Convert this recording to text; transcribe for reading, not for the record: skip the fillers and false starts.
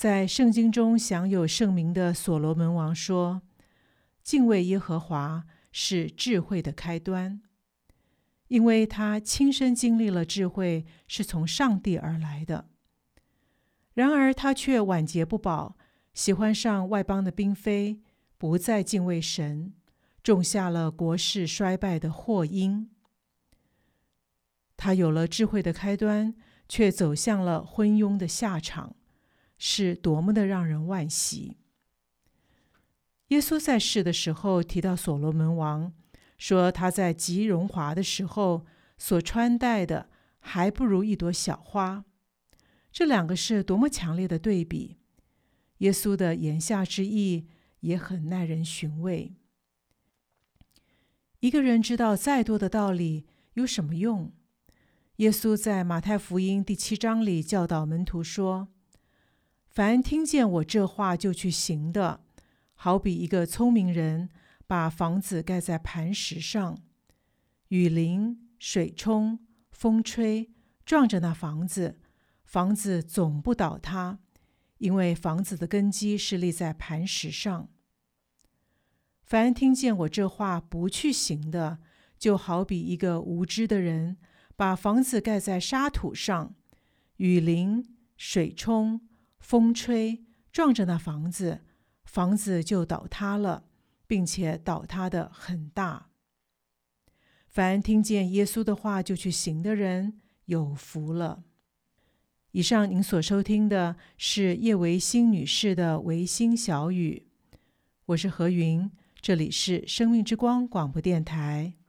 在圣经中享有盛名的所罗门王说，敬畏耶和华是智慧的开端，因为他亲身经历了智慧是从上帝而来的。然而他却晚节不保，喜欢上外邦的嫔妃，不再敬畏神，种下了国势衰败的祸因。他有了智慧的开端，却走向了昏庸的下场，是多么的让人惋惜。耶稣在世的时候提到所罗门王，说他在极荣华的时候所穿戴的还不如一朵小花。这两个是多么强烈的对比！耶稣的言下之意也很耐人寻味。一个人知道再多的道理有什么用？耶稣在马太福音第7章里教导门徒说，凡听见我这话就去行的，好比一个聪明人把房子盖在磐石上，雨淋、水冲、风吹，撞着那房子，房子总不倒塌，因为房子的根基是立在磐石上。凡听见我这话不去行的，就好比一个无知的人把房子盖在沙土上，雨淋、水冲、风吹，撞着那房子，房子就倒塌了，并且倒塌的很大。凡听见耶稣的话就去行的人，有福了。以上您所收听的是叶维新女士的维新小语，我是何云，这里是生命之光广播电台。